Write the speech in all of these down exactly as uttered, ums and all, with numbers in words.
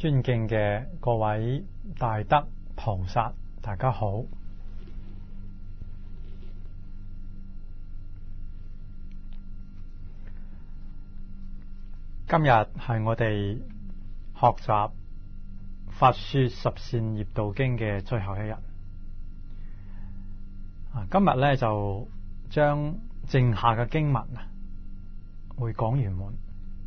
尊敬嘅各位大德菩薩，大家好。今日係我哋學習法說十善業道經嘅最後一日。今日咧就將剩下嘅經文啊會講圓滿。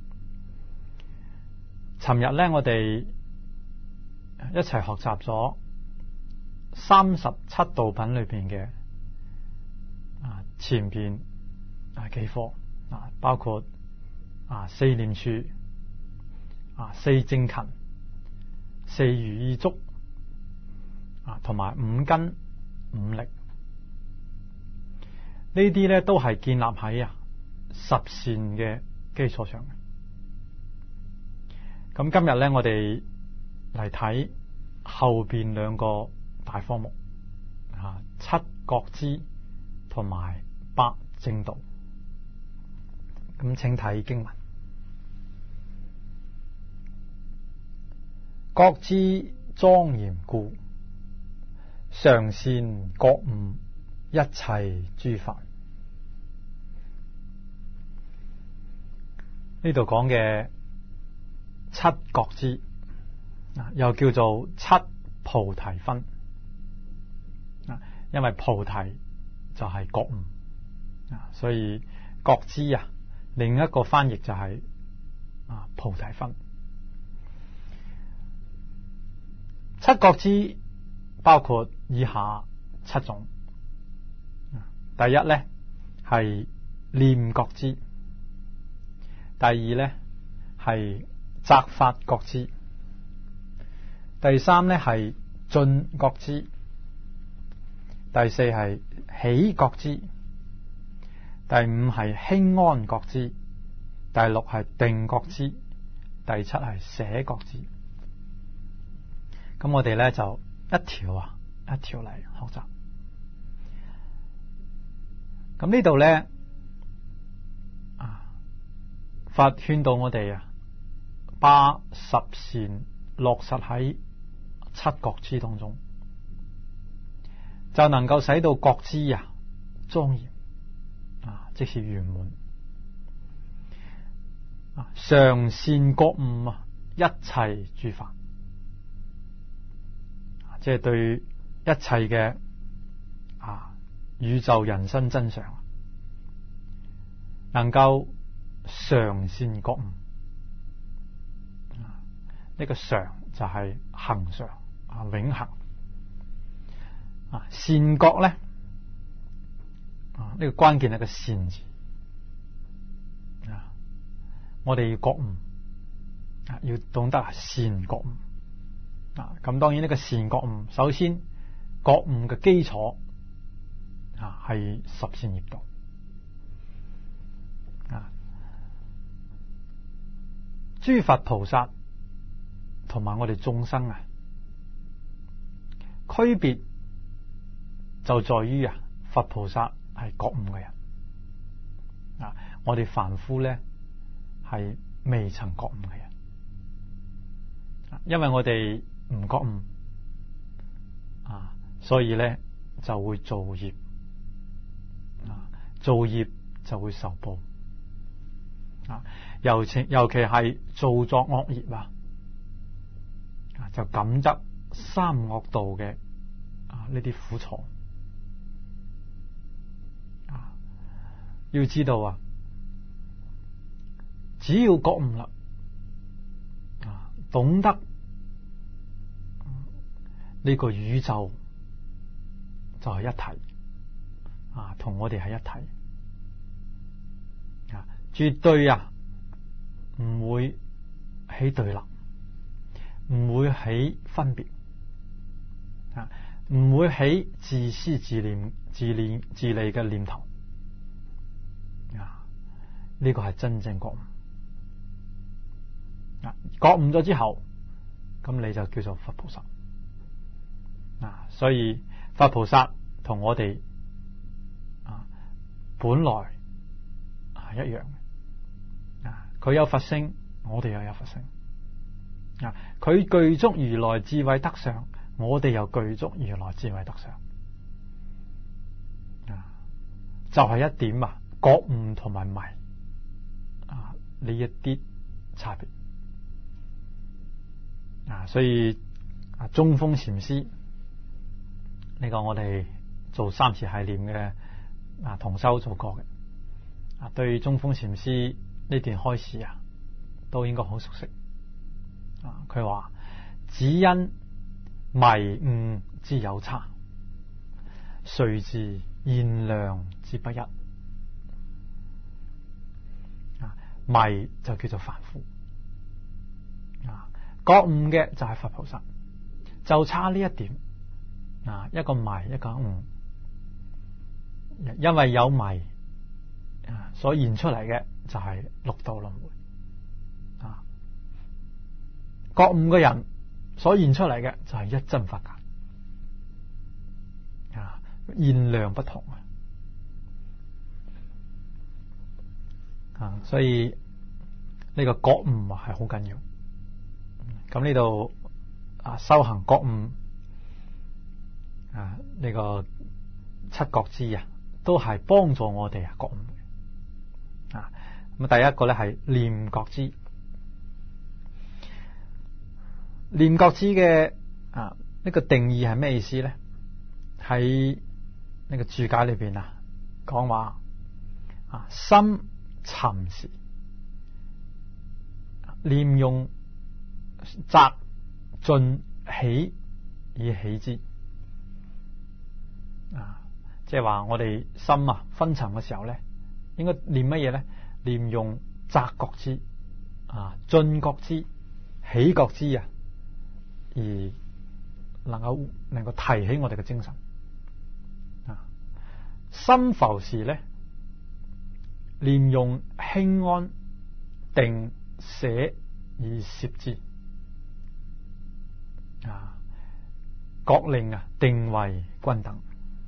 尋日咧我哋一齊學習咗三十七道品裏邊嘅啊前邊啊幾科啊，包括啊四念處、啊四正勤、四如意足啊，同埋五根五力，呢啲咧都係建立喺啊十善嘅基礎上嘅。咁今日咧，我哋嚟睇後邊兩個大科目啊，七覺支同埋八正道。咁請睇經文。覺支莊嚴故，常善覺悟一切諸法。呢度講嘅七覺支，又叫做七菩提分，因為菩提就係覺悟，所以覺支啊，另一個翻譯就係啊菩提分。七覺支包括以下七種。第一呢係念覺支，第二呢係擇法覺支，第三呢係進覺支，第四係喜覺支，第五係輕安覺支，第六係定覺支，第七係捨覺支。咁我哋咧就一條啊一條嚟學習。咁呢度咧啊，佛勸導我哋啊，把十善落實喺七覺支當中，就能夠使到覺支啊莊嚴啊，即是圓滿啊，常善覺悟啊一切諸法。即係對一切嘅啊宇宙人生真相，能夠常善覺悟。呢、這個常就係恆常啊，永恆啊。善覺咧啊，呢、這個關鍵係個善字啊。我哋要覺悟啊，要懂得善覺悟。咁當然呢個善覺悟，首先覺悟嘅基礎啊係十善業道啊。諸佛菩薩同埋我哋眾生啊，區別就在於啊，佛菩薩係覺悟嘅人啊，我哋凡夫咧係未曾覺悟嘅人，因為我哋唔覺悟啊，所以咧就會造業啊，造業就會受報啊。尤其尤其係造作惡業啊，就感得三惡道嘅啊呢啲苦楚啊。要知道啊，只要覺悟啦啊，懂得呢個宇宙就係一體啊，同我哋係一體啊，絕對啊唔會起對立，唔會起分別啊，唔會起自私自念、自念自利嘅念頭啊。呢個係真正覺悟啊！覺悟咗之後，咁你就叫做佛菩薩。啊，所以佛菩薩同我哋啊本來係一樣嘅啊，佢有佛性，我哋又有佛性啊，佢具足如來智慧德相，我哋又具足如來智慧德相。啊，就係、是、一點啊，覺悟同埋迷啊呢一啲差別。啊，所以啊，中鋒禪師呢、這個我哋做三次繫念嘅啊同修做過嘅啊，對中鋒禪師呢段開示啊，都應該好熟悉。啊，佢話只因迷悟之有差，遂至現量之不一。啊，迷就叫做凡夫。啊，覺悟嘅就係佛菩薩，就差呢一點。啊，一個迷，一個悟，因為有迷啊，所現出嚟嘅就係六道輪迴。啊，覺悟嘅人所現出嚟嘅就係一真法界。啊，現量不同啊。啊，所以呢個覺悟係好緊要。咁呢度啊，修行覺悟啊，呢個七覺支啊，都係幫助我哋啊覺悟啊。咁第一個咧係念覺支，念覺支嘅啊呢個定義係咩意思咧？喺呢個注解裏邊啊講話啊，心沉時念用擇盡喜以喜之。啊，即係話我哋心啊昏沉嘅時候咧，應該念乜嘢咧？念用擇覺支啊，盡覺支、喜覺支啊，而能夠能夠提起我哋嘅精神。啊，心浮時咧，念用輕安定捨以攝之。啊，覺令啊定為均等。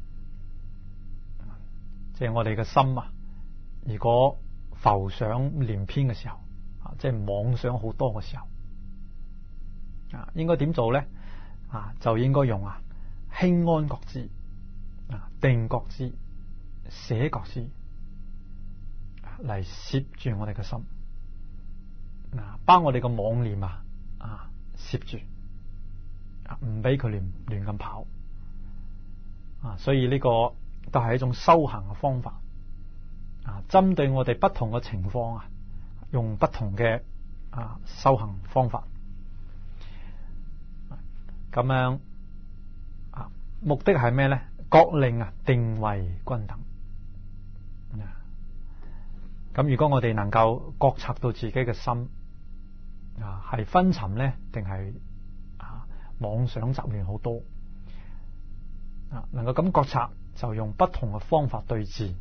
即係我哋嘅心啊，如果浮想聯翩嘅時候啊，即係妄想好多嘅時候啊，應該點做咧？啊，就應該用啊輕安覺支啊、定覺支、捨覺支嚟攝住我哋嘅心，嗱，幫我哋嘅妄念啊啊攝住啊，唔俾佢亂亂咁跑啊，所以呢個都係一種修行嘅方法啊，針對我哋不同嘅情況啊，用不同嘅啊修行方法，咁樣啊，目的係咩咧？覺令啊定為均等。咁如果我哋能夠覺察到自己嘅心啊係昏沉咧，定係啊妄想雜亂好多啊，能夠咁覺察，就用不同嘅方法對治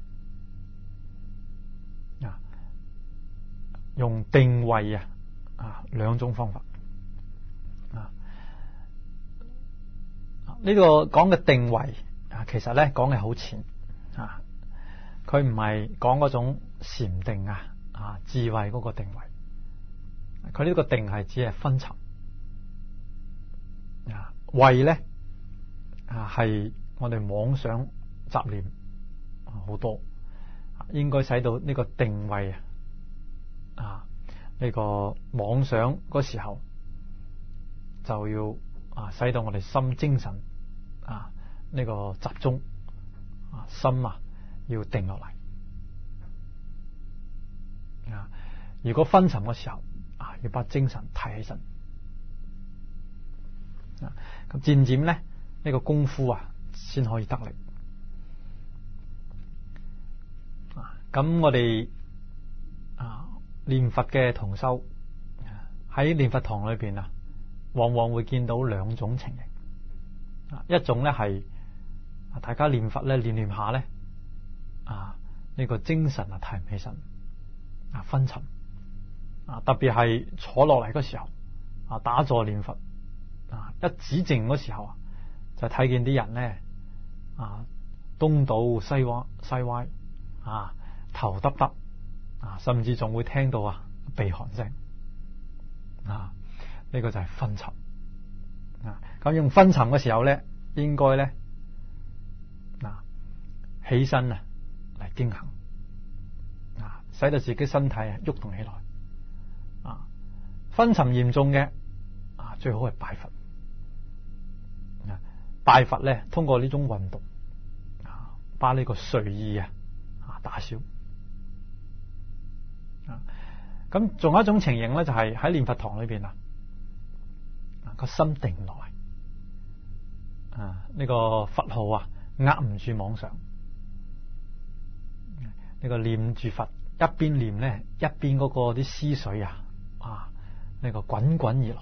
啊，用定位啊啊兩種方法啊。呢個講嘅定位啊，其實咧講嘅好淺啊，佢唔係講嗰種禪定啊啊智慧嗰個定位，佢呢個定係只係昏沉啊，慧咧啊係我哋妄想雜念好多，應該使到呢個定位啊啊呢個妄想嗰時候就要啊使到我哋心精神啊呢個集中啊心啊要定落嚟啊，如果昏沉嘅時候啊要把精神提起身啊，咁漸漸咧呢個功夫啊先可以得力啊。咁我哋啊念佛嘅同修喺念佛堂裏邊啊，往往會見到兩種情形啊，一種咧係大家念佛咧念念下咧啊呢個精神啊提唔起身啊昏沉啊，特別係坐落嚟嗰時候啊打坐念佛啊一止靜嗰時候啊，就睇見啲人咧啊東倒西歪西歪啊頭耷耷啊，甚至仲會聽到啊鼻鼾聲啊， 呢個就係昏沉啊。咁用昏沉嘅時候咧，應該咧嗱起身啊嚟經行啊，使到自己身體啊喐動起來啊。昏沉嚴重嘅啊，最好係拜佛啊。拜佛咧，通過呢種運動啊，把呢個睡意啊啊打消啊。咁仲有一種情形咧，就係喺念佛堂裏邊啊，個心定落嚟啊，呢個佛號啊壓唔住妄想，呢個念住佛，一邊念咧，一邊嗰個啲思緒啊啊呢個滾滾而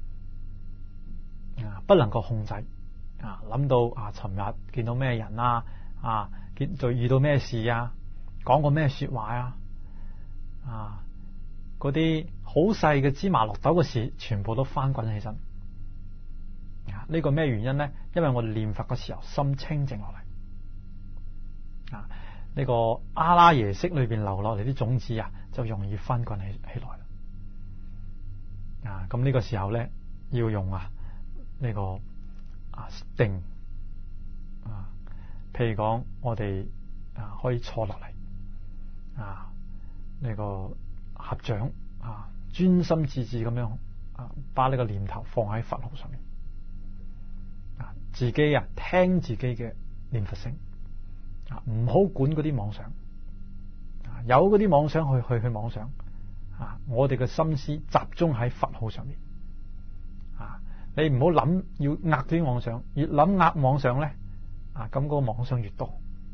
來啊，不能夠控制啊，諗到啊，尋日見到咩人啊啊，見就遇到咩事啊，講過咩說話啊啊。嗰啲好細嘅芝麻綠豆嘅事，全部都翻滾起身。啊，呢個咩原因咧？因為我哋念佛嘅時候，心清靜落嚟。啊，呢個阿拉耶識裏邊流落嚟啲種子啊，就容易翻滾起起來啦。啊，咁呢個時候咧，要用啊呢個啊定啊，譬如講我哋啊可以坐落嚟啊呢個。合掌啊，專心致志咁樣啊，把呢個念頭放喺佛號上面啊，自己啊聽自己嘅念佛聲啊，唔好管嗰啲妄想啊，有嗰啲妄想去去去妄想啊，我哋嘅心思集中喺佛號上面啊，你唔好諗要壓啲妄想，越諗壓妄想咧啊，咁嗰個妄想越多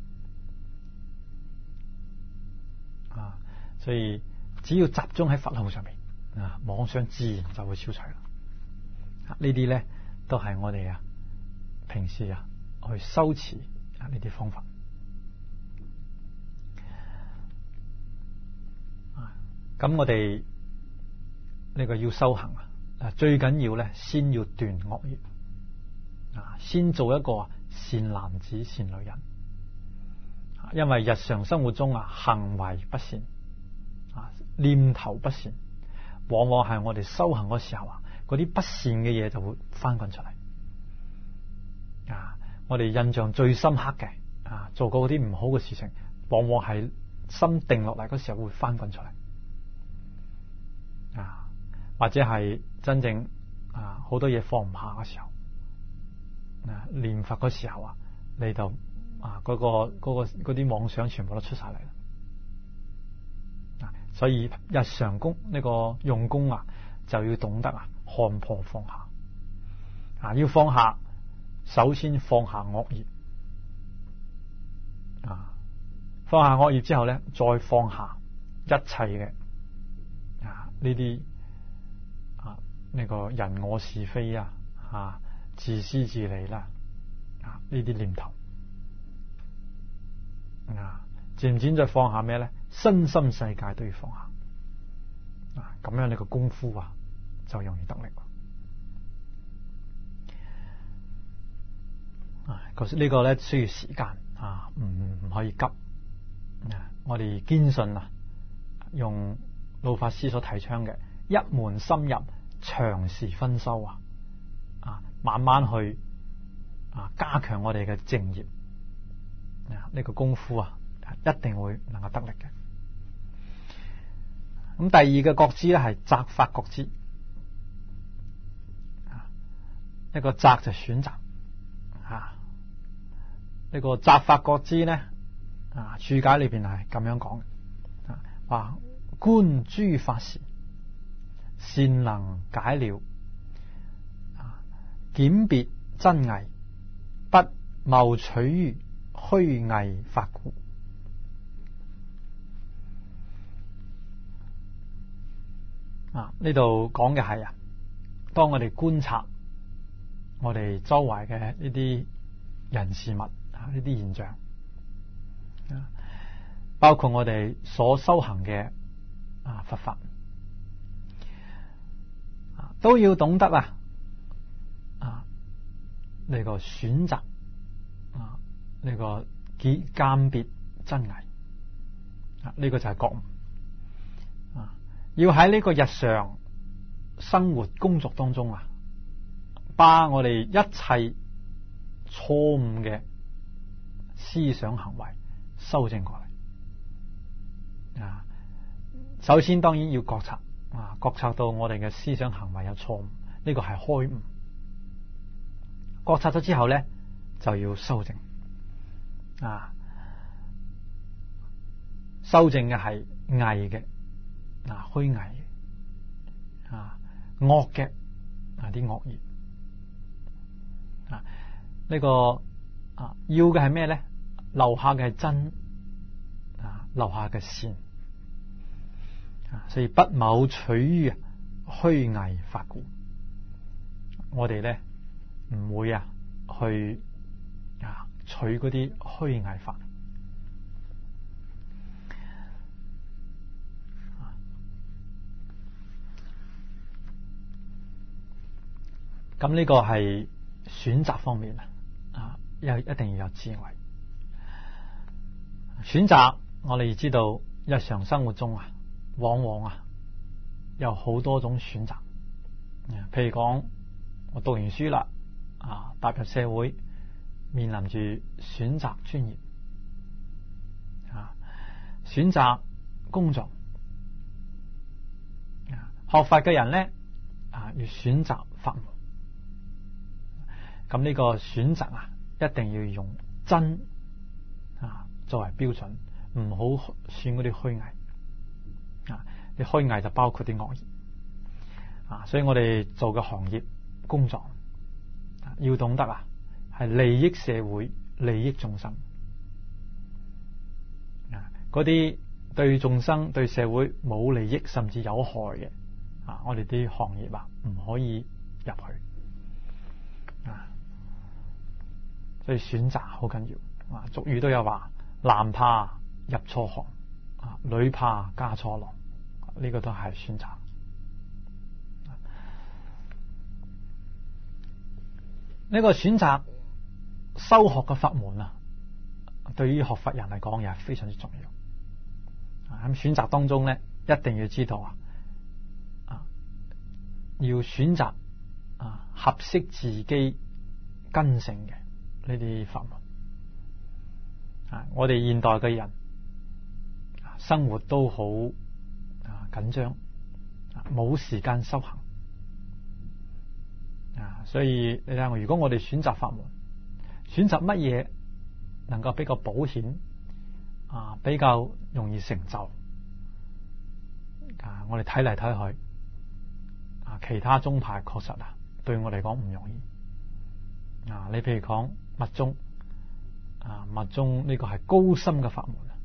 啊，所以。只要集中喺佛號上面啊，妄想自然就會消除啦。呢啲咧都係我哋啊平時啊去修持啊呢啲方法。咁我哋呢個要修行啊，最緊要咧先要斷惡業啊，先做一個善男子善女人。因為日常生活中啊行為不善。念頭不善，往往係我哋修行嗰時候啊，嗰啲不善嘅嘢就會翻滾出嚟啊！我哋印象最深刻嘅啊，做過嗰啲唔好嘅事情，往往係心定落嚟嗰時候會翻滾出嚟啊，或者係真正啊好多嘢放唔下嘅時候啊，念佛嗰時候啊，你就啊嗰、嗰個、嗰個嗰啲妄想全部都出晒嚟啦。所以日常功呢個用功啊，就要懂得啊看破放下啊，要放下，首先放下惡業啊，放下惡業之後咧，再放下一切嘅啊呢啲啊呢個人我是非啊啊自私自利啦啊呢啲念頭啊，漸漸再放下咩咧？身心世界都要放下啊，咁樣你個功夫啊就容易得力啊。其實呢個咧需要時間啊，唔唔可以急啊。我哋堅信啊，用老法師所提倡嘅一門深入，長時分修啊，啊慢慢去啊加強我哋嘅正業啊，呢個功夫啊一定會能夠得力嘅。咁第二個覺知咧係擇法覺知，一個擇就選擇啊。呢個擇法覺知咧啊，注解裏邊係咁樣講嘅啊，話觀諸法時，善能解了啊，檢別真偽，不謬取於虛偽法故。啊！呢度講嘅係啊，當我哋觀察我哋周圍嘅呢啲人事物啊，呢啲現象啊，包括我哋所修行嘅啊佛法啊，都要懂得啊啊呢個選擇啊呢個檢鑑別真偽啊，呢個就係覺悟。要喺呢個日常生活工作當中啊，把我哋一切錯誤嘅思想行為修正過嚟啊。首先當然要覺察啊，覺察到我哋嘅思想行為有錯誤，呢個係開悟。覺察咗之後咧，就要修正啊。修正嘅係偽嘅啊，虛偽嘅啊，惡嘅啊，啲惡業啊。呢個啊要嘅係咩咧？留下嘅係真啊，留下嘅善啊。所以不謀取於虛偽法故，我哋咧唔會啊去啊取嗰啲虛偽法。咁呢個係選擇方面啊，又一定要有智慧。選擇我哋知道，日常生活中啊，往往啊有好多種選擇。譬如講，我讀完書啦，啊，踏入社會，面臨住選擇專業，啊，選擇工作，啊，學法嘅人咧，啊，要選擇法門。咁呢個選擇啊，一定要用真啊作為標準，唔好選嗰啲虛偽啊。啲虛偽就包括啲惡業啊。所以我哋做嘅行業工作，啊，要懂得啊，係利益社會、利益眾生啊。嗰啲對眾生、對社會冇利益甚至有害嘅啊，我哋啲行業啊唔可以入去啊。所以選擇好緊要啊！俗語都有話：男怕入錯行啊，女怕嫁錯郎。呢、這個都係選擇。呢、這個選擇修學嘅法門啊，對於學佛人嚟講，又係非常之重要。喺選擇當中咧，一定要知道啊，啊，要選擇啊合適自己根性嘅呢啲法門啊。我哋現代嘅人生活都好啊緊張，冇時間修行啊。所以你睇下，如果我哋選擇法門，選擇乜嘢能夠比較保險啊，比較容易成就啊，我哋睇嚟睇去啊，其他宗派確實啊，對我嚟講唔容易啊。你譬如講密宗啊，密宗呢個係高深嘅法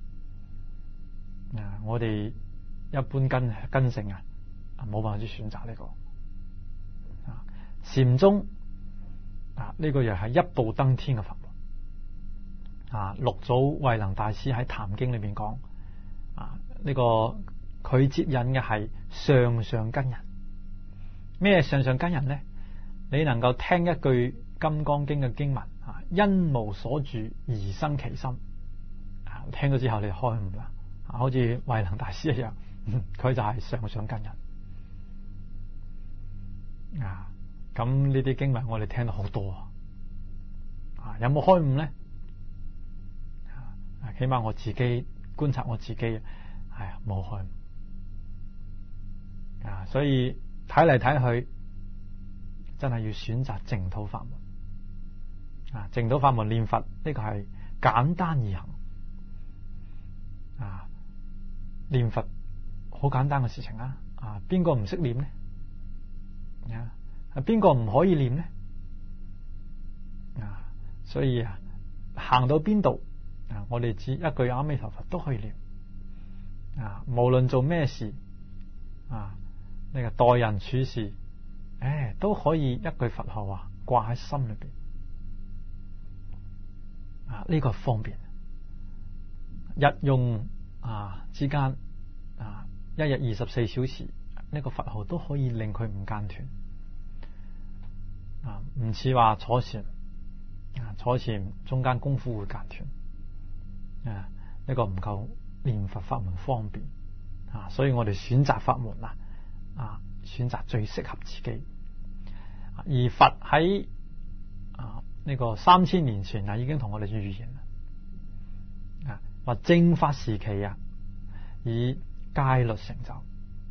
門啊，我哋一般根根性啊，冇辦法去選擇呢個啊。禪宗啊，呢個又係一步登天嘅法門啊。六祖慧能大師喺《壇經》裏邊講啊，呢個佢接引嘅係上上根人。咩上上根人呢？你能夠聽一句金剛經嘅經文啊，因無所住而生其心啊，聽咗之後你就開悟啦，啊，好似慧能大師一樣，佢就係上上根人啊。咁呢啲經文我哋聽到好多啊，有冇開悟呢？啊，起碼我自己觀察我自己，係啊，冇開悟啊。所以睇嚟睇去，真係要選擇淨土法門啊！淨土法門念佛呢個係簡單易行啊，念佛好簡單嘅事情啊！啊，邊個唔識念呢？啊，邊個唔可以念呢？啊，所以啊，行到邊度啊，我哋只一句阿彌陀佛都可以念啊！無論做咩事啊，呢個待人處事，誒，都可以一句佛號啊掛喺心裏邊啊，呢個方便。日用啊之間啊，一日二十四小時，呢個佛號都可以令佢唔間斷啊，唔似話坐禪啊，坐禪中間功夫會間斷啊，呢個唔夠念佛法門方便啊，所以我哋選擇法門啊啊， 選擇最適合自己。而佛喺啊呢個三千年前啊已經同我哋預言啦，啊話正法時期啊以戒律成就，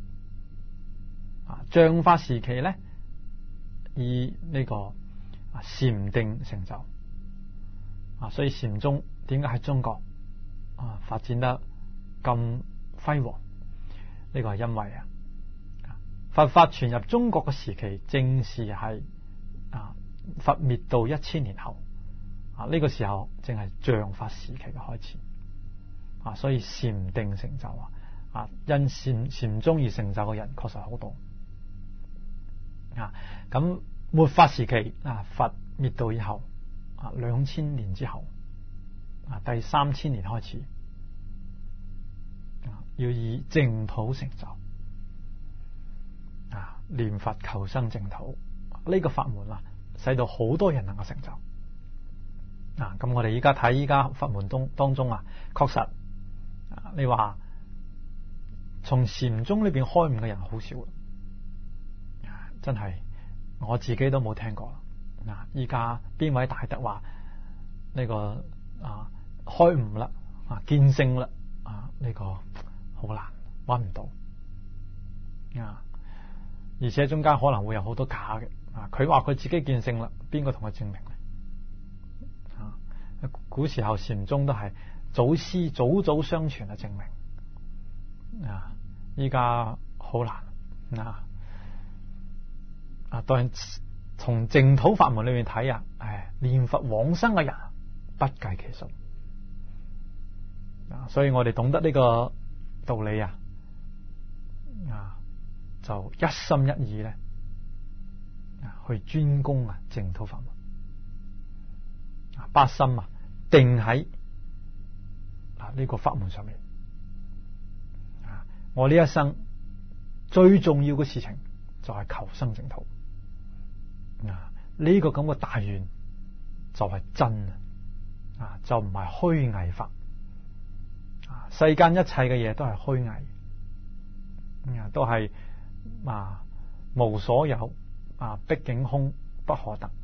啊像法時期咧以呢個啊禪定成就。啊所以禪宗點解喺中國啊發展得咁輝煌？呢個係因為啊佛法傳入中國嘅時期正是係啊佛滅度一千年後啊，呢個時候正係像法時期嘅開始啊，所以禪定成就啊啊因禪禪宗而成就嘅人確實好多啊。咁末法時期啊佛滅度以後啊兩千年之後啊第三千年開始啊要以淨土成就啊念佛求生淨土呢個法門啊，使到好多人能夠成就啊。咁我哋依家睇依家法門當當中啊，確實啊你話從禪宗呢邊開悟嘅人好少啊，真係我自己都冇聽過啦。啊，依家邊位大德話呢個啊開悟啦啊見性啦啊呢個好難揾唔到啊。而且中間可能會有好多假嘅啊！佢話佢自己見性啦，邊個同佢證明咧？啊，古時候禪宗都係祖師祖祖相傳嘅證明啊！依家好難啊！啊，當然從淨土法門裏面睇啊，誒，念佛往生嘅人不計其數啊！所以我哋懂得呢個道理啊啊！就一心一意咧，去專攻啊淨土法門，八心啊定喺啊呢個法門上面。啊，我呢一生最重要嘅事情就係求生淨土。啊，呢個咁嘅大願就係真啊，就唔係虛偽法。啊，世間一切嘅嘢都係虛偽，啊，都係。啊，無所有啊，畢竟空不可得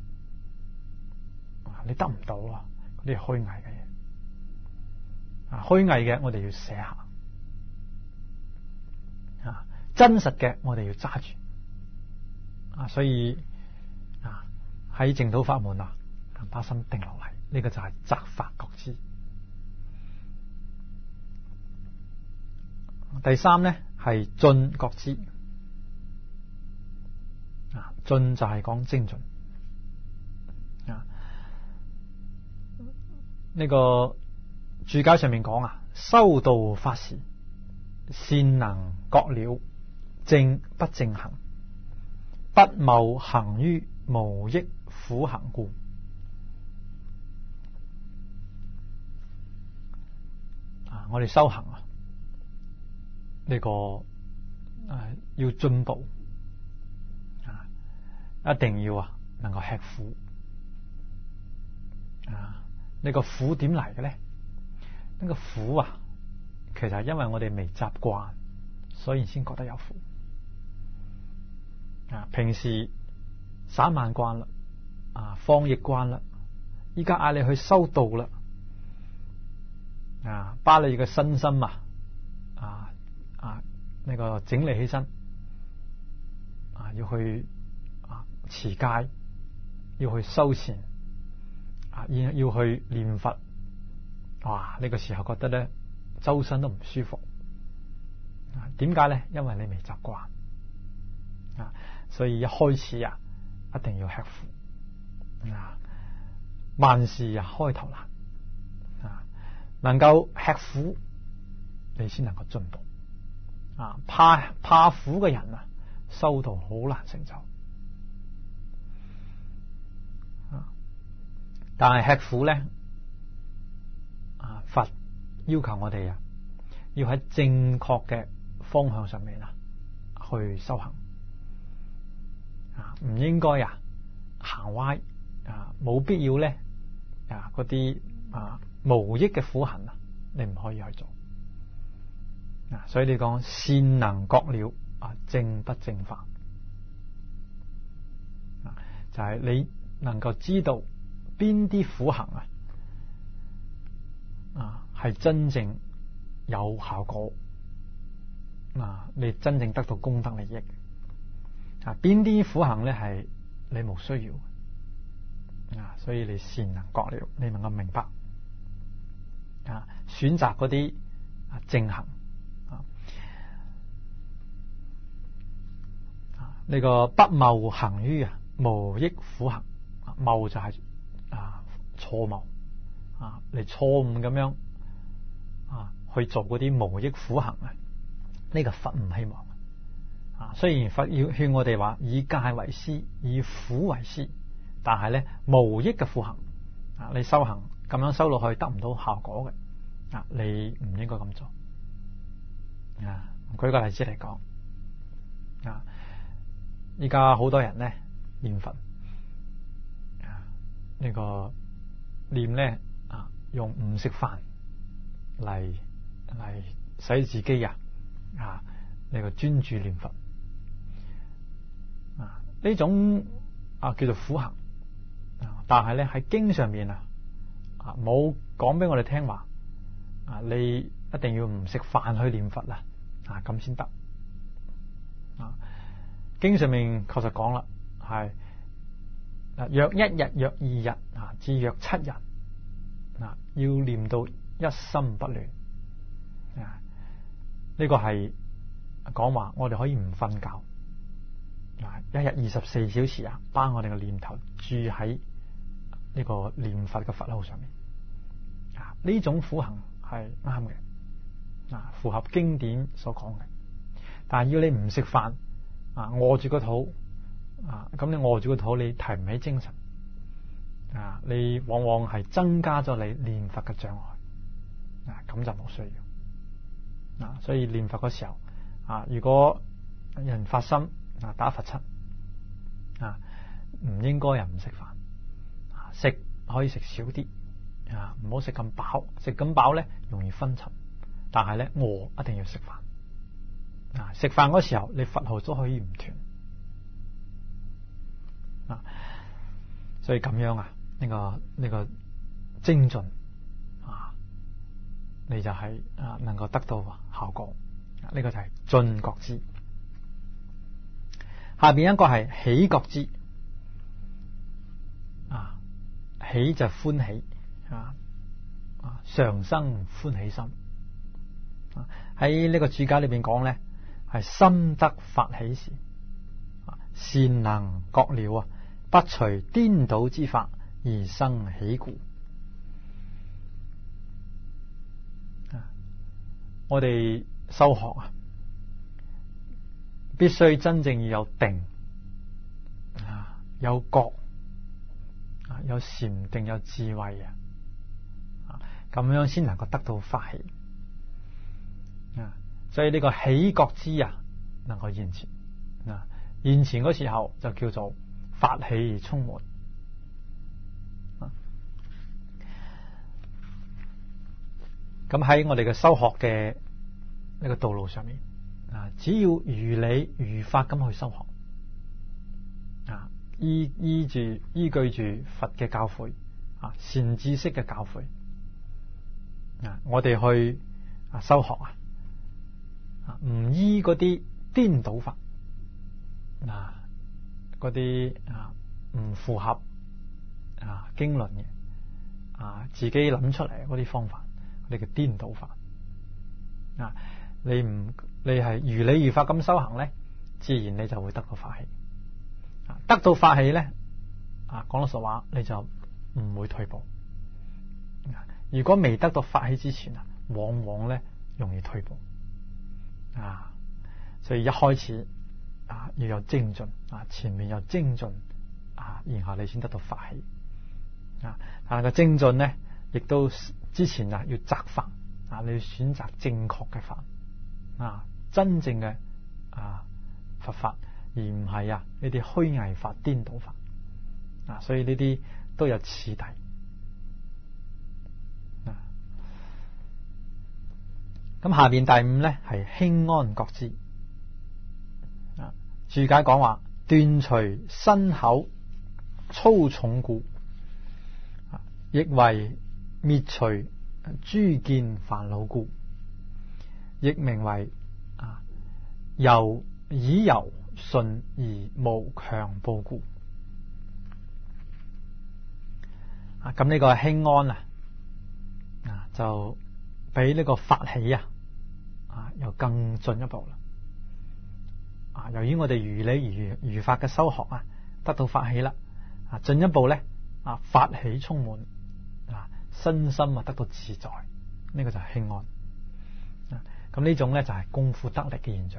啊！你得唔到啊？嗰啲虛偽嘅嘢啊，虛偽嘅我哋要捨下啊，真實嘅我哋要揸住啊！所以啊，喺淨土法門啊，把心定落嚟，呢個就係擇法覺知。第三呢係進覺知。啊，進就係講精進啊。呢個注解上面講啊，修道法時，善能覺了正不正行，不謬行於無益苦行故。啊，我哋修行啊，呢個誒要進步。一定要啊，能夠吃苦啊！呢個苦點嚟嘅咧？呢個苦啊，其實係因為我哋未習慣，所以先覺得有苦啊。平時散漫慣啦，啊放逸慣啦，依家嗌你去修道啦，啊把你嘅身心啊啊啊呢個整理起身啊，要去。持戒，要去修禪啊，要要去念佛。哇！呢、這個時候覺得咧，周身都唔舒服啊。點解咧？因為你未習慣啊，所以一開始啊，一定要吃苦啊。萬事啊，開頭難啊，能夠吃苦，你先能夠進步啊。怕怕苦嘅人啊，修道好難成就。但係吃苦咧，啊佛要求我哋啊，要喺正確嘅方向上面啊去修行，啊唔應該啊行歪啊，冇必要咧啊嗰啲啊無益嘅苦行啊，你唔可以去做啊。所以你講善能覺了啊正不正法，就係、是、你能夠知道邊啲苦行啊啊係真正有效果啊，你真正得到功德利益啊，邊啲苦行咧係你冇需要啊，所以你善能覺了，你能夠明白啊，選擇嗰啲啊正行啊，呢個不謬行於啊無益苦行，謬就係啊錯謬啊，你錯誤咁樣啊去做嗰啲無益苦行啊，呢個佛唔希望啊。雖然佛要勸我哋話以戒為師，以苦為師，但係咧無益嘅苦行啊，你修行咁樣修落去得唔到效果嘅啊，你唔應該咁做啊。舉個例子嚟講啊，依家好多人咧念佛啊，呢個念咧啊用唔食飯嚟嚟使自己啊啊呢個專注念佛啊，呢種啊叫做苦行啊，但係咧喺經上面啊啊冇講俾我哋聽話啊，你一定要唔食飯去念佛啦啊，咁先得啊。經上面確實講啦，係約一日、約二日啊，至約七日啊，要念到一心不亂啊。呢個係講話我哋可以唔瞓覺啊，一日二十四小時啊，把我哋嘅念頭住喺呢個念佛嘅佛號上面啊。呢種苦行係啱嘅啊，符合經典所講嘅。但係要你唔食飯啊，餓住個肚啊，咁你餓住個肚，你提唔起精神啊，你往往係增加咗你念佛嘅障礙啊，咁就冇需要啊。所以念佛嗰時候啊，如果人發心啊打佛七啊，唔應該人唔食飯啊，食可以食少啲啊，唔好食咁飽，食咁飽咧容易昏沉，但係咧餓一定要食飯。啊！食飯嗰時候，你佛號都可以唔斷啊，所以咁樣啊，呢、這個呢、這個精進啊，你就係、是、啊能夠得到效果。呢、這個就係盡覺支。下邊一個係喜覺支啊，喜就歡喜啊啊，常生歡喜心啊。喺呢個注解裏邊講咧。係心得發喜時，善能覺了啊，不隨顛倒之法而生喜故。我哋修學啊，必須真正要有定啊，有覺啊，有禪定，有智慧啊，咁樣先能夠得到發喜啊。所以呢個喜覺支啊，能夠現前啊，現前嗰時候就叫做發喜而充滿啊。咁喺我哋嘅修學嘅呢個道路上面啊，只要如理如法咁去修學啊，依依住依據住佛嘅教誨啊，善知識嘅教誨啊，我哋去啊修學啊。唔依嗰啲顛倒法啊，嗰啲啊唔符合啊經論嘅啊，自己諗出嚟嗰啲方法，我哋嘅顛倒法啊，你唔你係如理如法咁修行咧，自然你就會得到法喜啊。得到法喜咧啊，講老實話，你就唔會退步。如果未得到法喜之前啊，往往咧容易退步。啊，所以一開始啊要有精進啊，前面有精進啊，然後你先得到法喜啊。但係個精進咧，亦都之前啊要擇法啊，你要選擇正確嘅法啊，真正嘅啊佛法，而唔係啊呢啲虛偽法、顛倒法啊。所以呢啲都有次第。咁下邊第五咧係輕安覺支注解講話斷除身口粗重故，亦為滅除諸見煩惱故，亦名為啊由以柔順而無強暴故。啊，咁呢個輕安啊，啊就比呢個發起啊，啊又更進一步啦。啊，由於我哋如理如如法嘅修學啊，得到發起啦，啊進一步咧啊發起充滿啊，身心啊得到自在，呢、這個就係輕安。啊，咁呢種咧就係、是、功夫得力嘅現象。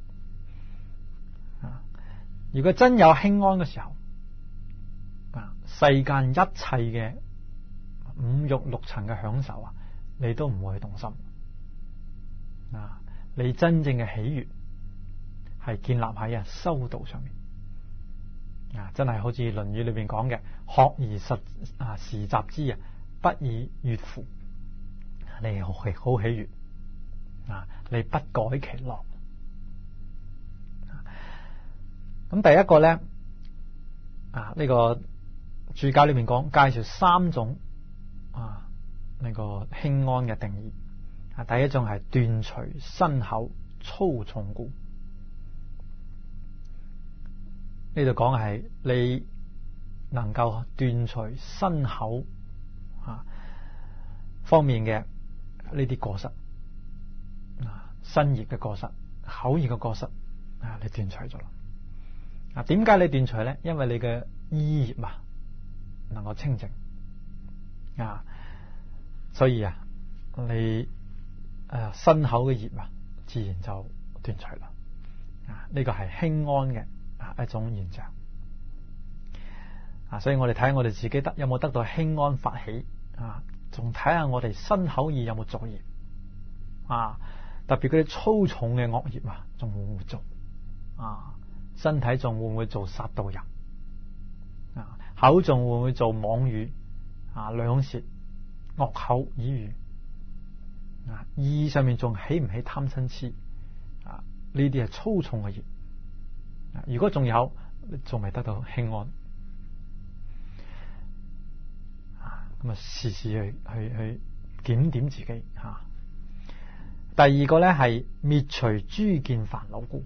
啊，如果真有輕安嘅時候，啊世間一切嘅五欲六塵嘅享受啊，你都唔會去動心。啊，你真正嘅喜悅係建立喺啊修道上面。啊，真係好似《論語》裏邊講嘅，學而實啊時習之啊，不以悅乎。你好喜好喜悅啊，你不改其樂。咁第一個咧啊，呢、這個注解裏面講介紹三種啊呢、這個輕安嘅定義。啊，第一種係斷除身口粗重故。呢度講係你能夠斷除身口啊方面嘅呢啲過失啊，身業嘅過失、口業嘅過失啊，你斷除咗啦。啊，點解你斷除咧？因為你嘅意業啊能夠清淨啊，所以啊你誒、啊、身口嘅業啊自然就斷除啦。啊，呢、這個係輕安嘅啊一種現象啊，所以我哋睇下我哋自己得有冇得到輕安發起啊，仲睇下我哋身口意有冇作業啊，特別嗰啲粗重嘅惡業啊，仲會唔會做啊？身體仲會唔會做殺盜淫啊？口仲會唔會做妄語啊、兩舌、惡口語語啊？意上面仲起唔起貪嗔痴啊？呢啲係粗重嘅業。如果仲有，仲未得到輕安啊！咁啊，時時去去去檢點自己吓、啊。第二個咧係滅除諸見煩惱故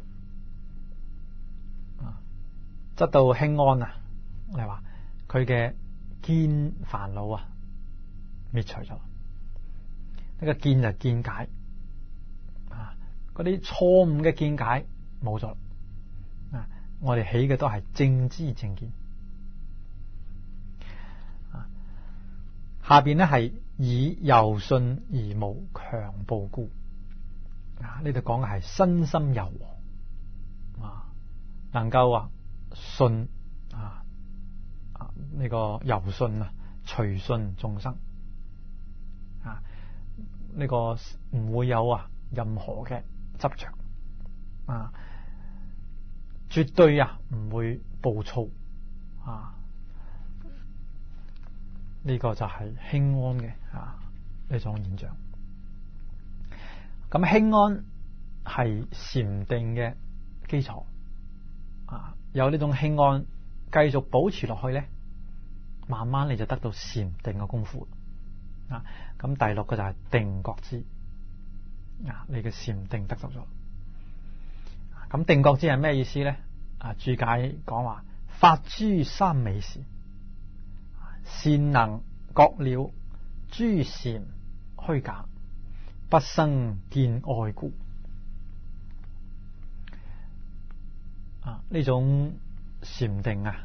啊，則到輕安啊！你話佢嘅見煩惱啊，滅除咗。呢、這個見就見解啊，嗰啲錯誤嘅見解冇咗。啊！我哋起嘅都係正知正見。啊，下邊咧係以柔順而無強暴故。啊，呢度講嘅係身心柔和啊，能夠啊順啊啊呢、這個柔順啊隨順眾生啊，呢、這個唔會有啊任何嘅執着啊。絕對啊唔會暴躁啊！呢、這個就係輕安嘅啊呢種現象。咁輕安係禪定嘅基礎啊，有呢種輕安繼續保持落去咧，慢慢你就得到禪定嘅功夫啊。咁第六個就係定覺支啊，你嘅禪定得到咗。咁定覺支係咩意思咧？啊，注解講話發諸三昧時，善能覺了諸禪虛假，不生見愛故。啊，呢種禪定啊，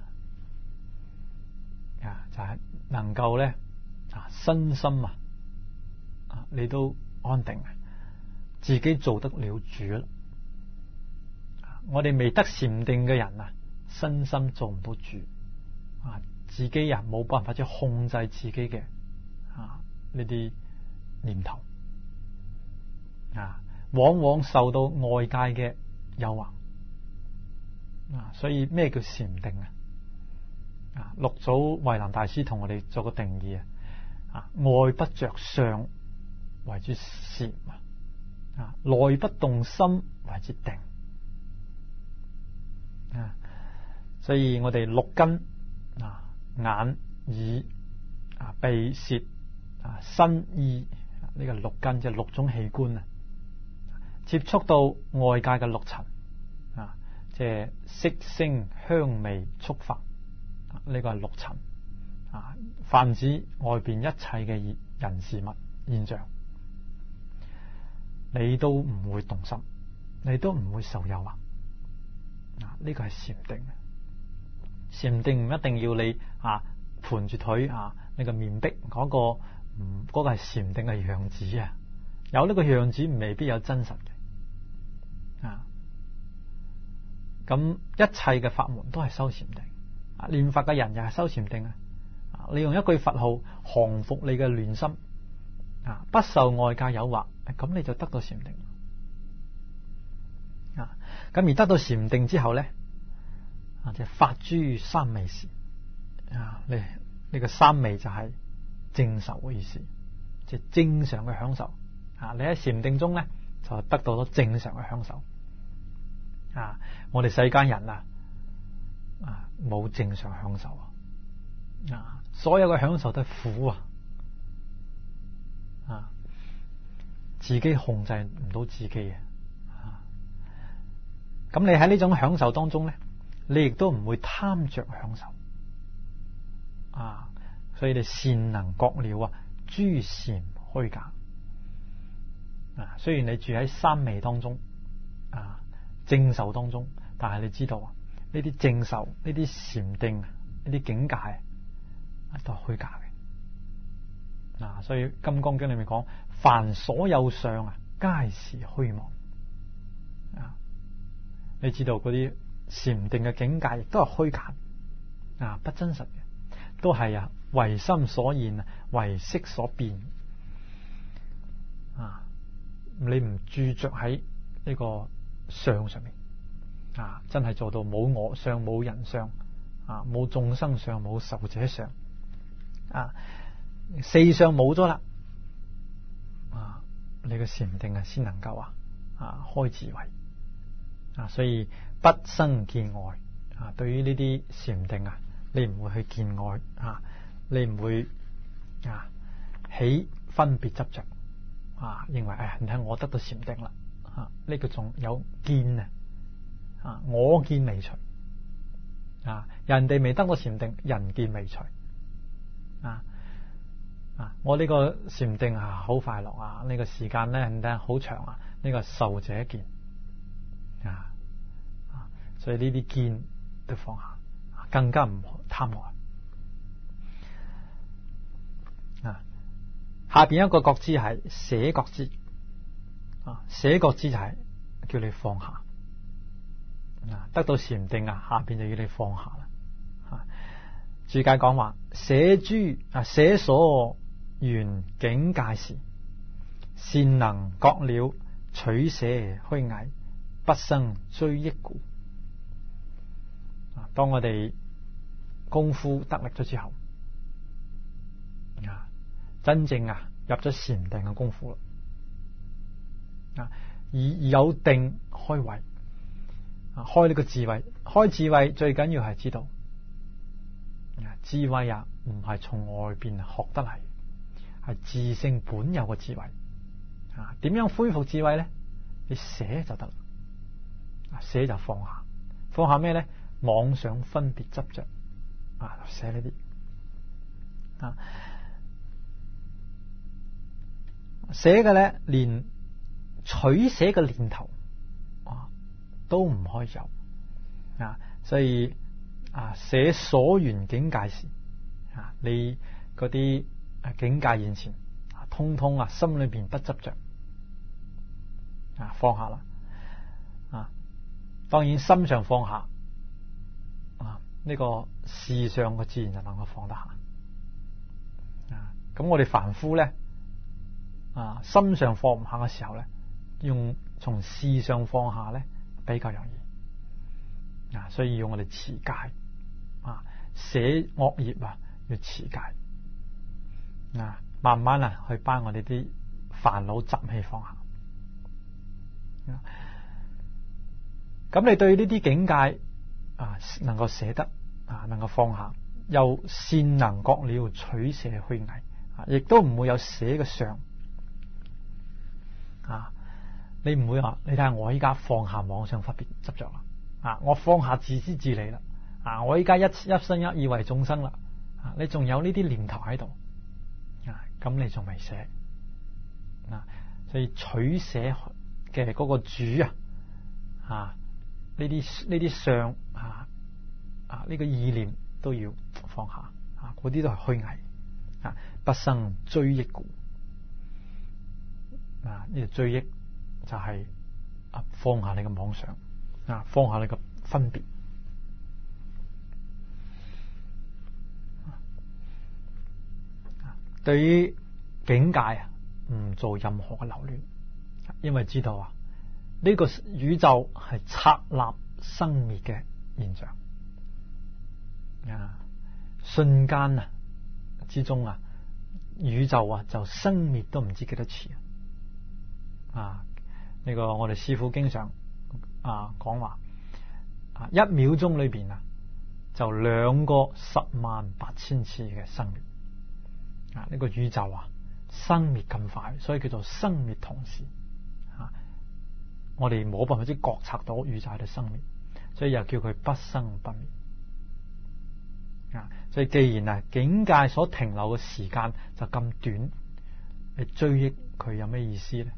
啊就係、是、能夠咧啊身心啊啊你都安定，自己做得了主啦。我哋未得禪定嘅人啊，身心做唔到主啊，自己啊冇辦法去控制自己嘅啊呢啲念頭啊，往往受到外界嘅誘惑啊，所以咩叫禪定啊？啊，六祖慧能大師同我哋做個定義啊，啊外不着相為之禪啊，內不動心為之定。 啊，所以我哋六根啊，眼、耳啊、鼻、舌啊、身、意呢個六根，即係六種器官啊，接觸到外界嘅六塵啊，即係色、聲、香、味、觸、法，呢個係六塵啊，泛指外邊一切嘅人事物現象，你都唔會動心，你都唔會受誘惑。啊，呢個係禪定。禪定唔一定要你啊盤住腿啊，呢個面壁嗰個，唔嗰個係禪定嘅樣子啊。有呢個樣子未必有真實嘅啊。咁一切嘅法門都係修禪定啊，念佛嘅人又係修禪定啊。你用一句佛號降服你嘅亂心啊，不受外界誘惑，咁你就得到禪定啊。咁而得到禪定之後咧，啊，即係發諸三昧時啊，呢呢個三昧就係正受嘅意思，即係正常嘅享受啊。你喺禪定中咧就得到咗正常嘅享受啊。我哋世間人啊啊冇正常享受啊。所有嘅享受都係苦啊！啊，自己控制唔到自己嘅啊。咁你喺呢種享受當中咧，你亦都唔會貪着享受啊。所以你善能覺了啊，諸禪虛假啊。雖然你住喺三昧當中啊，正受當中，但係你知道啊，呢啲正受、呢啲禪定、呢啲境界，都係虛假嘅嗱，所以《金剛經》裏面講，凡所有相啊，皆是虛妄啊。你知道嗰啲禪定嘅境界，亦都係虛假啊，不真實嘅，都係啊唯心所現啊，唯識所變啊。你唔住着喺呢個相上面啊，真係做到冇我相、冇人相啊，冇眾生相、冇壽者相。啊，四相冇咗啦，啊，你個禪定啊，先能夠啊啊開智慧啊，所以不生見愛啊。對於呢啲禪定啊，你唔會去見愛啊，你唔會啊起分別執着啊，認為誒，你睇我得到禪定啦啊，呢個仲有見啊啊，我見未除啊，人哋未得到禪定，人見未除。啊啊！我呢個禪定啊，好快樂啊！呢、這個時間咧，唔得好長啊！呢、這個受者見啊啊！所以呢啲見都放下，更加唔貪愛啊！下邊一個覺知係捨覺知啊，捨覺知就係叫你放下啊！得到禪定啊，下邊就要你放下啦啊！注解講話，捨諸啊，捨所緣境界時，善能覺了取捨虛偽，不生追憶故。啊，當我哋功夫得力咗之後，啊，真正啊入咗禪定嘅功夫啦，啊，而有定開慧，啊，開呢個智慧，開智慧最緊要係知道。智慧啊，唔係從外邊學得嚟，係自性本有嘅智慧啊。點樣恢復智慧咧？你捨就得啦，捨就放下，放下咩咧？妄想分別執着啊，捨呢啲啊，捨嘅咧，連取捨嘅念頭啊都唔可以有啊，所以。啊！捨所緣境界時，啊，你嗰啲境界現前，啊，通通啊，心裏邊不執着，啊，放下啦，啊，當然心上放下，啊，呢個事上嘅自然就能夠放得下，啊，咁我哋凡夫咧，啊，心上放唔下嘅時候咧，用從事上放下咧比較容易，啊，所以要我哋持戒。啊，捨惡業啊，要持戒啊，慢慢啊去把我哋啲煩惱習氣放下。咁、啊、你對呢啲境界啊能夠捨得啊能夠放下，又善能覺了取捨虛偽啊，亦都唔會有捨嘅相啊。你唔會話，你睇下我依家放下妄想分別執着啦啊，我放下自私自利啦啊，我依家一一生一意為眾生啦啊，你仲有呢啲念頭喺度啊，咁你仲未捨啊，所以取捨嘅嗰個主啊啊呢啲呢啲相啊啊呢、這個意念都要放下啊，嗰啲都係虛偽啊，不生追憶故啊，呢、這個追憶就係啊放下你嘅妄想啊，放下你嘅分別。對於境界啊，唔做任何嘅留戀，因為知道啊，呢、這個宇宙係剎那生滅嘅現象啊，瞬間啊之中啊，宇宙啊就生滅都唔知幾多次啊！呢、這個我哋師父經常啊講話啊，一秒鐘裏邊啊，就兩個十萬八千次嘅生滅。啊！呢、這個宇宙啊，生滅咁快，所以叫做生滅同時。啊，我哋冇辦法之覺察到宇宙喺度生滅，所以又叫佢不生不滅。啊，所以既然啊境界所停留嘅時間就咁短，你追憶佢有咩意思咧？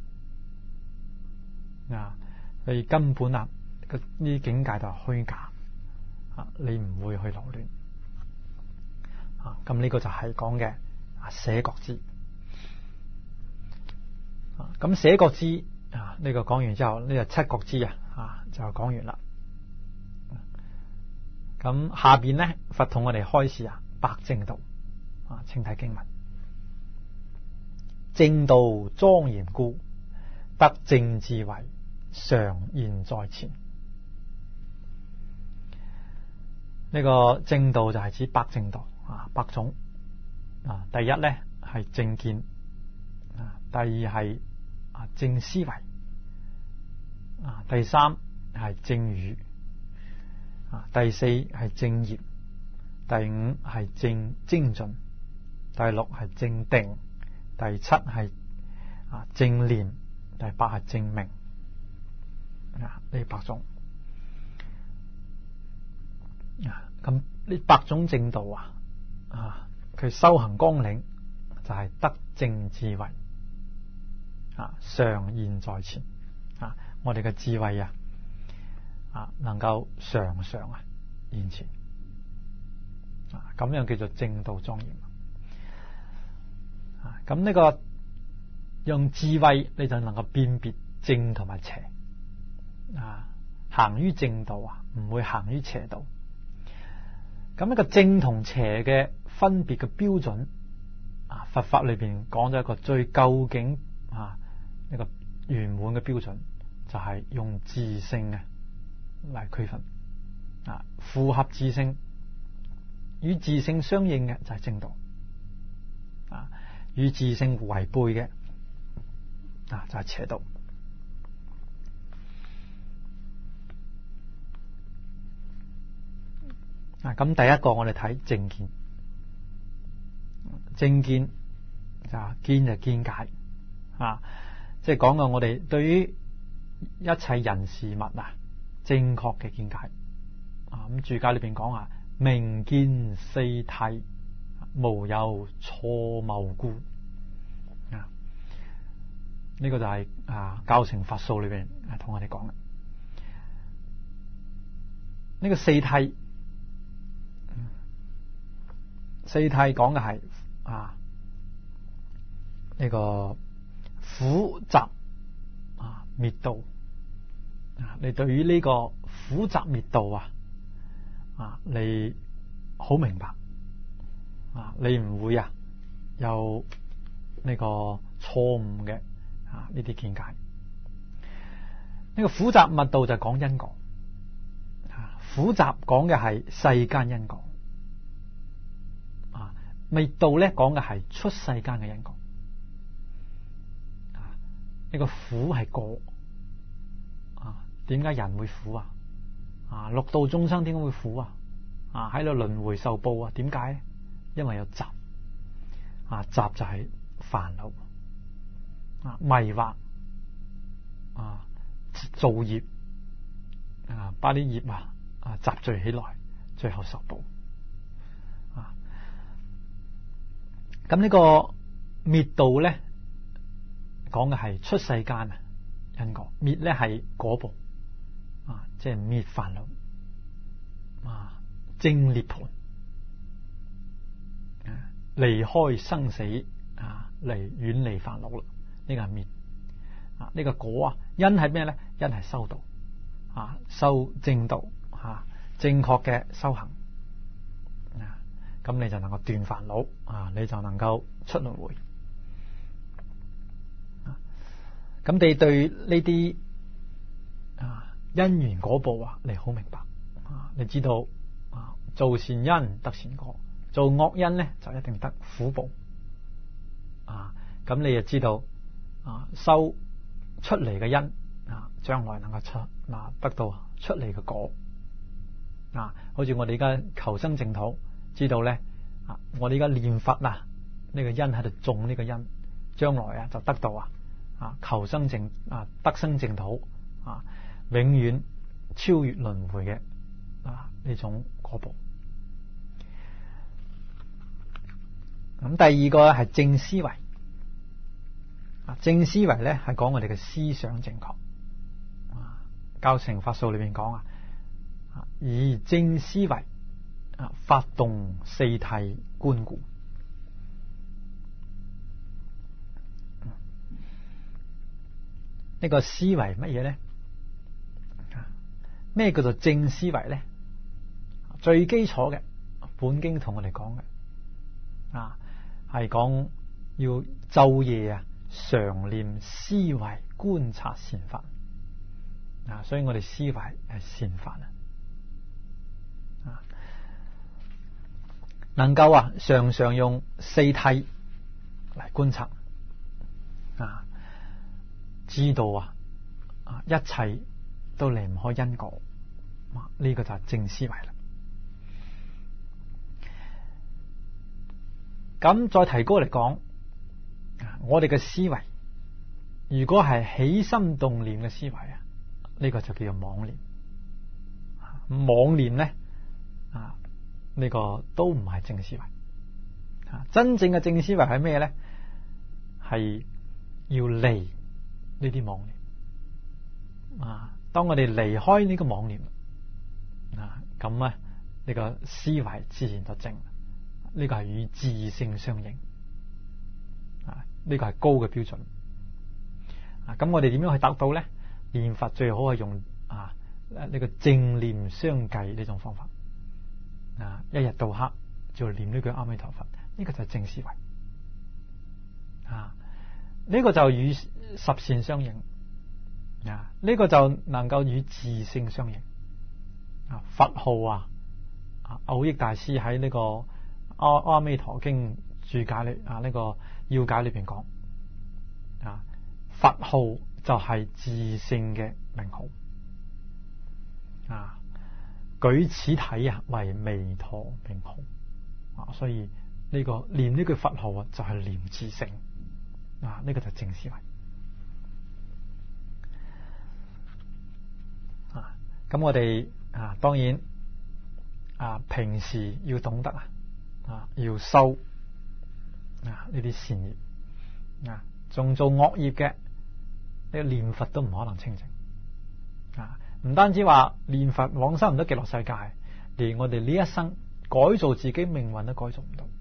啊，所以根本啊，呢啲境界就係虛假。啊，你唔會去留戀。啊，咁呢個就係講嘅。捨覺支啊，咁捨覺支啊，呢個講完之後，呢個七覺支啊啊就講完啦。咁下邊咧，佛同我哋開示啊，百正道啊，請睇經文。正道莊嚴故，得正智慧，常現在前。呢個正道就係指百正道啊，百種。啊，第一咧係正見，啊，第二係啊正思維，啊，第三係正語，啊，第四係正業，第五係正精進，第六係正定，第七係啊正念，第八係正明，啊呢八種，啊咁呢八種正道啊啊。佢修行綱領就係得正智慧啊，常現在前啊，我哋嘅智慧啊啊，能夠常常啊現前啊，咁樣叫做正道莊嚴啊。咁呢個用智慧，你就能夠辨別正同埋邪啊，行於正道啊，唔會行於邪道。咁呢個正同邪嘅分別嘅標準啊，佛法裏邊講咗一個最究竟啊一個圓滿嘅標準，就係、是、用自性啊嚟區分啊，符合自性與自性相應嘅就係正道啊，與自性違背嘅啊就係邪道。啊，咁第一個我哋睇正見。正見就見就見解啊，即係講到我哋對於一切人事物啊正確嘅見解啊。咁注解裏邊講啊，明見四諦，無有錯謬故啊。呢、這個就係、是、啊教成法數裏邊同我哋講嘅呢個四諦。四諦講嘅係啊呢、這個苦集啊滅道啊，你對於呢個苦集滅道啊啊你好明白啊，你唔會啊有呢個錯誤嘅啊呢啲見解。呢、這個苦集滅道就講因果啊，苦集講嘅係世間因果。滅道咧講嘅係出世間嘅因果啊，呢個苦係果啊，點解人會苦啊？ 啊，六道眾生點解會苦啊？啊，喺度輪迴受報啊？點解？因為有習啊，習就係煩惱啊，迷惑啊，造業啊，把啲業啊啊集聚起來，最後受報啊。咁呢個滅道咧，講嘅係出世間啊因果，滅咧係果報啊，即係滅煩惱啊，證涅槃啊，離開生死啊，嚟遠離煩惱啦。呢個係滅啊，呢個果啊，因係咩咧？因係修道啊，修正道啊，正確嘅修行啊，咁你就能夠斷煩惱啊，你就能夠出輪迴。咁你對呢啲啊因緣果報啊，你好明白啊，你知道啊，做善因得善果，做惡因咧就一定得苦報啊。咁你就知道啊，修出嚟嘅因啊，將來能夠出嗱得到出嚟嘅果啊。好似我哋而家求生淨土，知道咧啊，我哋而家念佛啊，呢個因喺度種呢個因，將來啊就得到啊。啊！求生淨啊，得生淨土啊，永遠超越輪迴嘅啊呢種果報。咁第二個係正思維啊，正思維咧係講我哋嘅思想正確啊。教乘法數裏邊講啊，以正思維啊，發動四諦觀故。呢個思維乜嘢咧？咩叫做正思維咧？最基礎嘅本經同我哋講嘅啊，係講要晝夜啊常念思維觀察善法啊，所以我哋思維係善法啊，能夠啊常常用四諦嚟觀察啊。知道啊，啊一切都離唔開因果，啊呢個就係正思維啦。咁再提高嚟講，我哋嘅思維如果係起心動念嘅思維啊，呢個就叫做妄念。妄念咧啊，呢個都唔係正思維。啊，真正嘅正思維係咩咧？係要離呢啲妄念啊！當我哋離開呢個妄念啊，咁咧呢個思維自然就正。呢個係與自性相應啊！呢個係高嘅標準啊！咁我哋點樣去達到咧？念佛最好係用啊呢個正念相繼呢種方法啊！一日到黑就念呢句阿彌陀佛，呢個就係正思維啊！呢個就與十善相應啊！呢個就能夠與自性相應啊！佛號啊啊！蕅益大師喺呢個阿阿彌陀經注解裏啊，呢個要解裏邊講啊，佛號就係自性嘅名號啊，舉此體啊為彌陀名號啊，所以呢個念呢句佛號啊，就係念自性啊，呢個就係正思維啊。咁我哋啊，當然啊，平時要懂得啊。啊！要修啊呢啲善業啊，仲做惡業嘅呢個念佛都唔可能清淨啊！唔單止話念佛往生唔得極樂世界，連我哋呢一生改造自己命運都改造唔到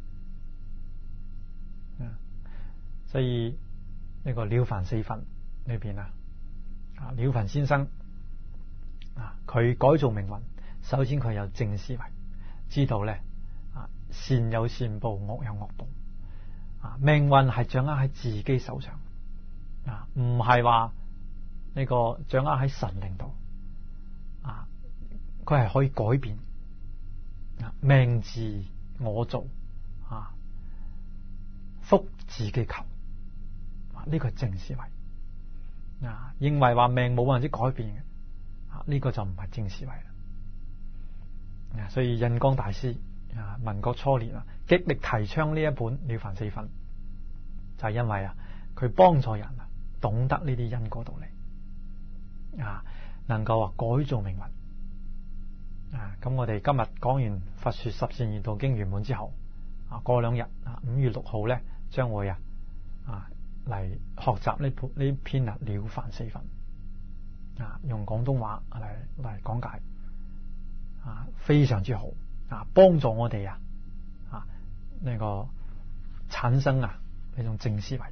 啊！所以呢個了凡四訓裏邊啊，啊了凡先生啊，佢改造命運，首先佢有正思維，知道咧。善有善報，惡有惡報。啊，命運係掌握喺自己手上，啊，唔係話呢個掌握喺神靈度。啊，佢係可以改變。啊，命自我造，啊，福自己求。啊，呢個係正思維。啊，認為話命冇辦法改變嘅，啊，呢個就唔係正思維啦。 所以印光大師啊，民國初年啊，極力提倡呢一本《了凡四訓》，就係因為啊，佢幫助人啊懂得呢啲因果道理啊，能夠啊改造命運啊。咁我哋今日講完《佛說十善業道經》圓滿之後啊，過兩日啊，五月六號咧，將會啊啊嚟學習呢本呢篇啊《了凡四訓》啊，用廣東話嚟嚟講解啊，非常之好啊，幫助我哋啊啊呢個產生啊呢種正思維。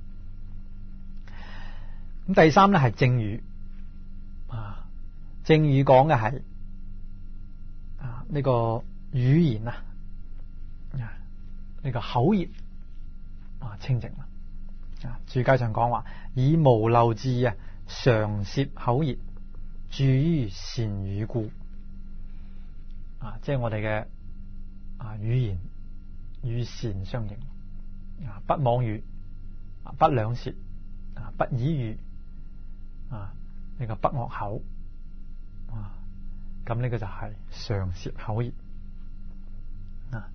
咁第三咧係正語啊，正語講嘅係啊呢個語言啊啊呢個口業啊清淨啦啊，注解上講話以無漏智啊常攝口業，住於善語故啊，即係我哋嘅啊語言與善相應啊，不妄語啊，不兩舌啊，不綺語啊，呢個不惡口啊，咁呢個就係常攝口業啊。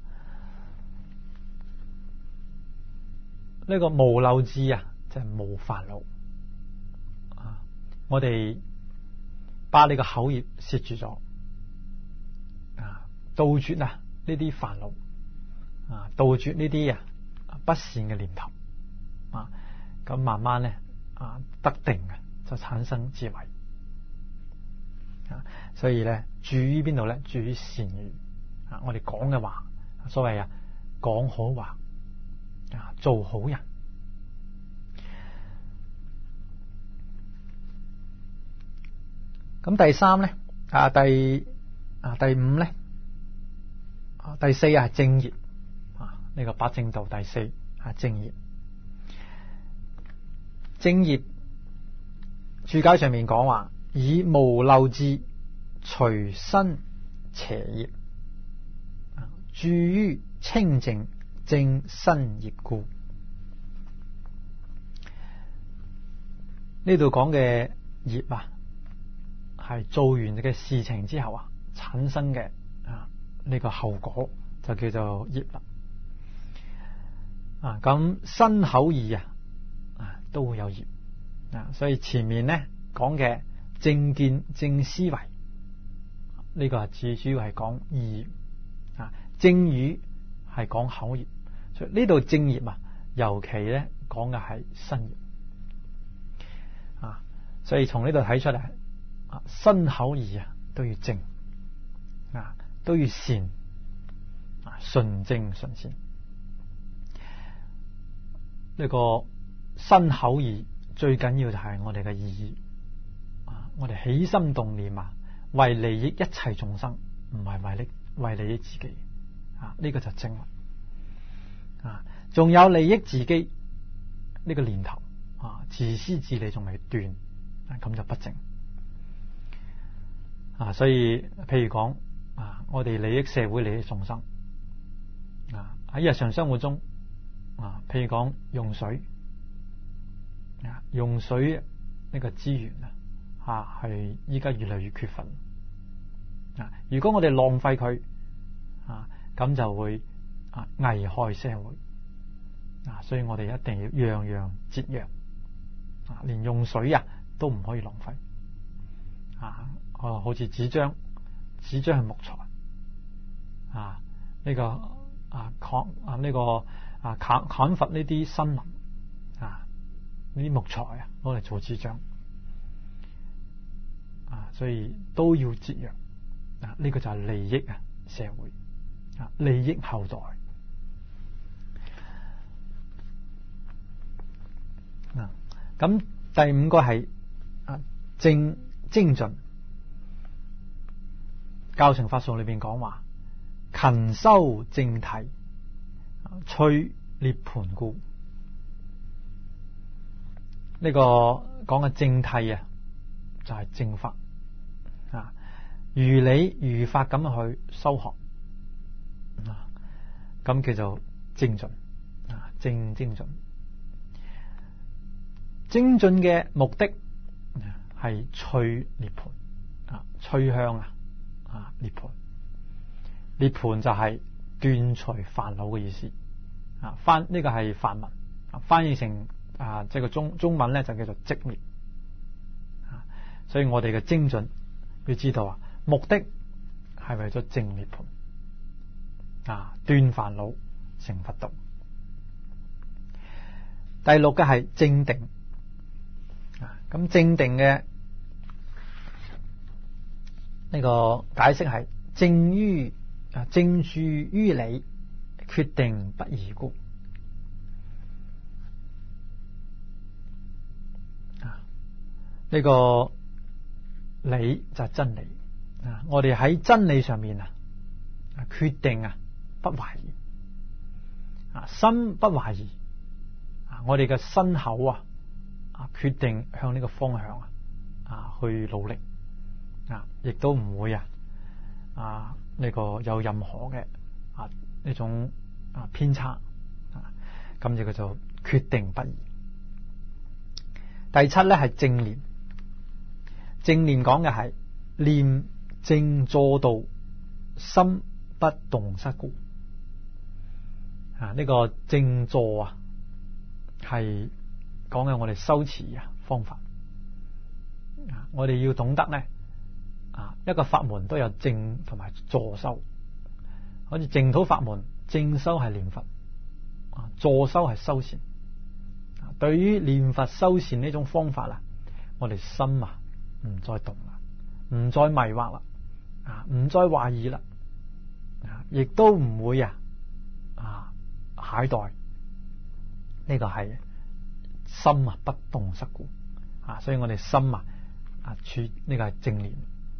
呢個無漏智啊，即係無煩惱啊。我哋把呢個口業攝住咗啊，杜絕啊呢啲煩惱啊，杜絕呢啲啊不善嘅念頭啊，咁慢慢咧啊得定啊，就產生智慧啊。所以咧住於邊度咧？住於善語啊。我哋講嘅話，所謂啊講好話啊，做好人。咁第三咧啊，第啊第五咧啊，第四啊係正業啊，呢個八正道第四啊正業。正業注解上面講話，以無漏智除身邪業，住於清淨正身業故。呢度講嘅業啊，係做完嘅事情之後啊產生嘅啊呢個後果就叫做業啦。啊咁身口意啊啊都會有業啊，所以前面咧講嘅正見正思維呢個係最主要係講意業啊，正語係講口業，所以呢度正業啊尤其咧講嘅係身業啊，所以從呢度睇出嚟啊，身口意啊都要正啊，都要善啊，純正純善。呢個身口意最緊要就係我哋嘅意啊，我哋起心動念啊，為利益一切眾生，唔係為利為利益自己啊，呢個就正啦啊。仲有利益自己呢個念頭啊，自私自利仲未斷啊，咁就不正啊。所以譬如講啊，我哋利益社會利益眾生啊，喺日常生活中啊，譬如講用水啊，用水呢個資源啊，係依家越嚟越缺乏啊。如果我哋浪費佢啊，咁就會啊危害社會啊。所以我哋一定要樣樣節約啊，連用水啊都唔可以浪費啊。哦，好似紙張，紙張係木材啊，呢個啊砍啊呢個啊砍砍伐呢啲森林啊，呢啲木材啊攞嚟做紙張啊，所以都要節約啊。呢個就係利益啊社會啊，利益後代啊。咁第五個係啊正精進。教成法數裏邊講話，勤修正諦，趣涅槃故。呢、這個講嘅正諦啊，就係、是、正法啊，如理如法咁去修學啊，咁叫做精進啊，正精進。精進嘅目的係趣涅槃啊，趨向啊。啊，涅槃涅槃就係斷除煩惱嘅意思啊。翻呢、這個係梵文啊，翻譯成啊即係個中中文咧就叫做寂滅啊。所以我哋嘅精進要知道啊，目的係為咗證涅槃啊，斷煩惱成佛道。第六嘅係正定啊，咁正定嘅呢個解釋係正於啊正住於理，決定不移故啊。呢個理就係真理啊，我哋喺真理上面啊決定啊不懷疑啊，心不懷疑啊，我哋嘅身口啊啊決定向呢個方向啊啊去努力啊，亦都唔會啊啊呢個有任何嘅啊呢種啊偏差啊，咁就叫做決定不移。第七咧係正念，正念講嘅係念正坐道，心不動失故啊。呢個正坐啊係講緊我哋修持啊方法啊，我哋要懂得咧啊，一個法門都有正同埋坐修，好似淨土法門正修係念佛啊，坐修係修禪啊。對於念佛修禪呢種方法啊，我哋心啊唔再動啦，唔再迷惑啦啊，唔再懷疑啦啊，亦都唔會啊啊懈怠。呢個係心啊不動失故啊，所以我哋心啊啊處呢個係正念。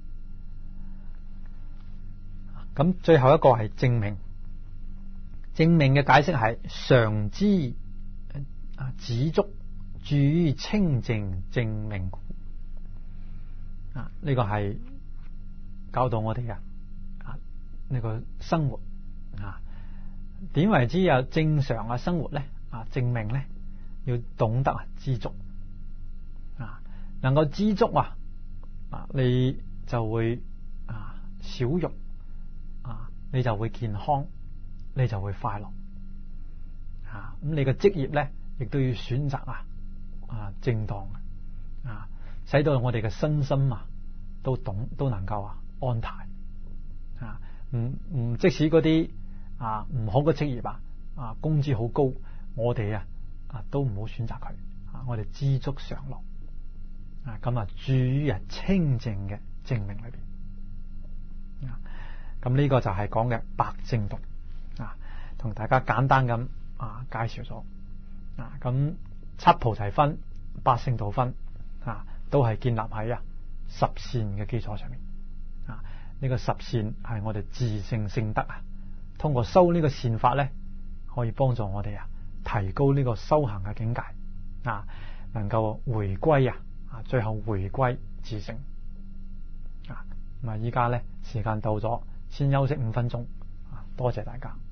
咁最後一個係正命，正命嘅解釋係常知啊止足住於清淨正命故啊。呢個係教導我哋嘅啊呢個生活啊，點為之有正常嘅生活咧？啊，正命咧要懂得啊知足啊，能夠知足啊啊，你就會啊少欲啊，你就會健康，你就會快樂啊。咁你嘅職業咧，亦都要選擇啊啊正當啊，使到我哋嘅身心啊都懂都能夠啊安泰啊。唔唔，即使嗰啲啊唔好嘅職業啊啊工資好高，我哋啊啊都唔好選擇佢啊！我哋知足常樂啊，咁啊住於啊清淨嘅正命裏邊啊。咁呢個就係講嘅百正道啊，同大家簡單咁啊介紹咗啊。咁七菩提分、八聖道分啊，都係建立喺啊十善嘅基礎上面啊。呢個十善係我哋自性聖德啊，通過修呢個善法咧，可以幫助我哋啊提高呢個修行嘅境界啊，能夠回歸啊啊，最後回歸自性啊。咁啊，依家咧時間到咗，先休息五分鐘啊，多謝大家。